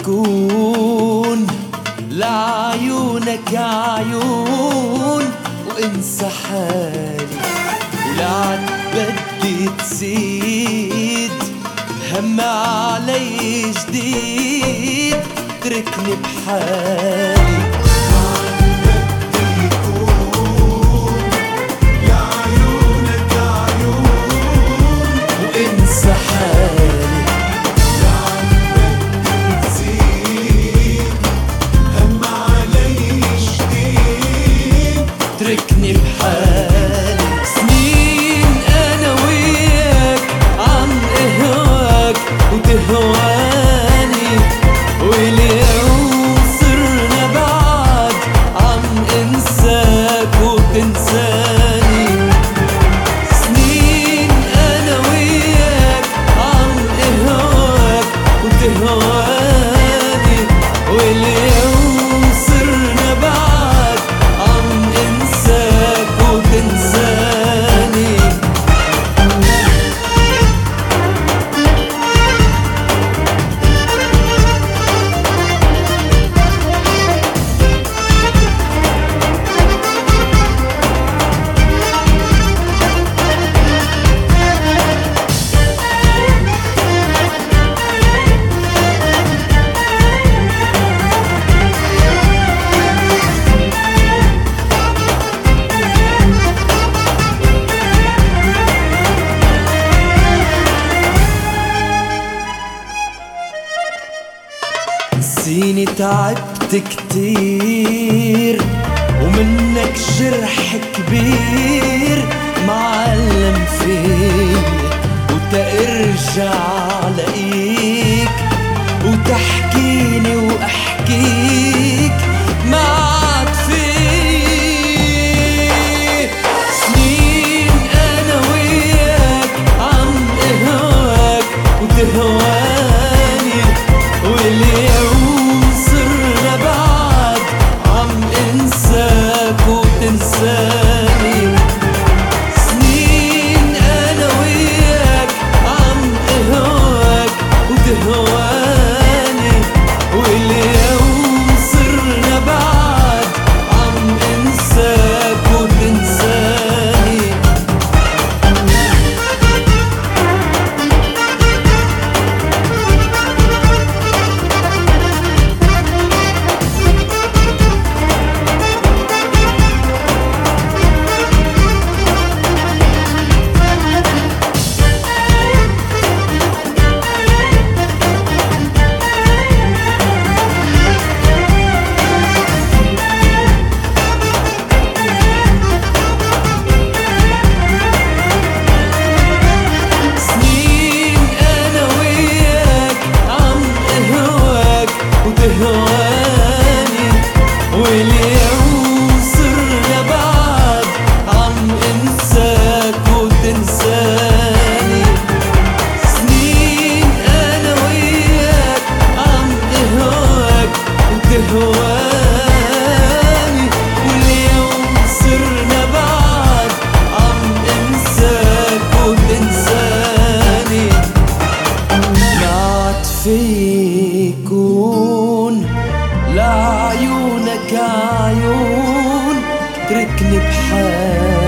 كون لعيونك عيون وانسى حالي، ولعد بدي تزيد هم علي جديد تركني بحالي. تركني بحالي. سنين أنا وياك عم أهواك وتهواني، واليوم صرنا بعد عم انساك وتنساني. سنين أنا وياك عم أهواك وتهواني، واليوم صرنا بعد عم انساك وتنساني. سيني تعبت كتير ومنك جرح كبير معلم فيني، وتأرجع لاقيك وتحكيني واحكيك ما عاد في. سنين انا وياك عم اهواك وتهواني، واليوم صرنا بعد عم انساك وتنساني. سنين انا وياك عم اهواك وتهواني، واليوم صرنا بعد عم انساك وتنساني. وتهواني، واليوم صرنا بعد عم انساك وتنساني. سنين انا وياك عم اهواك وتهواني، واليوم صرنا بعد عم انساك وتنساني. نعت فيك لعيونك عيون تركني بحالي.